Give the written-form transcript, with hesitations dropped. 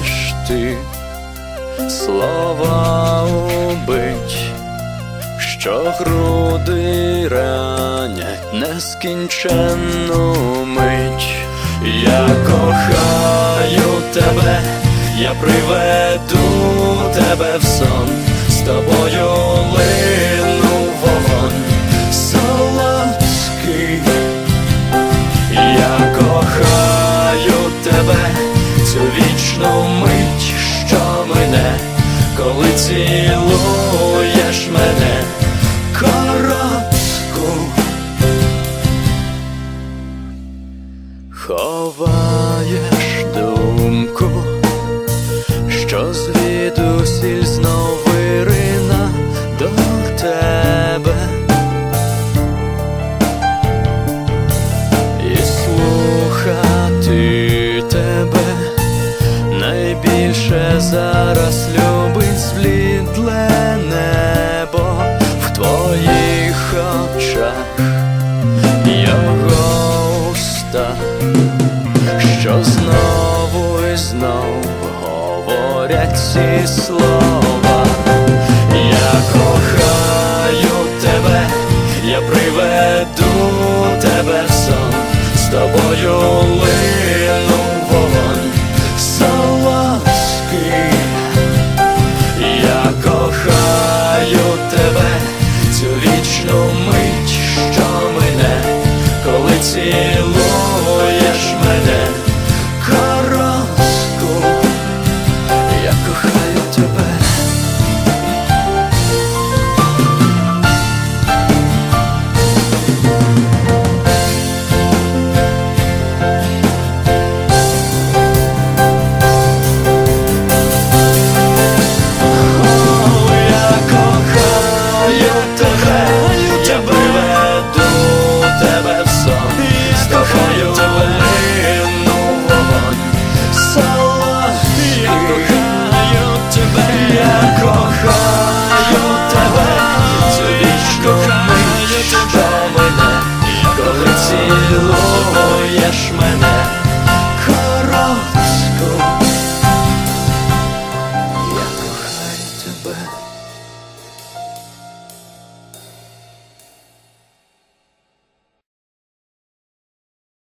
знаєш ти слова убить, що груди ранять нескінченну мить. Я кохаю тебе, я приведу тебе в сон, з тобою лину вогонь солодкий. Я кохаю тебе, цю вічну мить, що мине, коли цілуєш мене коротку. Ховаєш думку, що звідусіль знов вирина до тебе, і слухати тебе найбільше зараз любить зблідле небо в твоїх очах, його уста, що знову і знов говорять ці слова.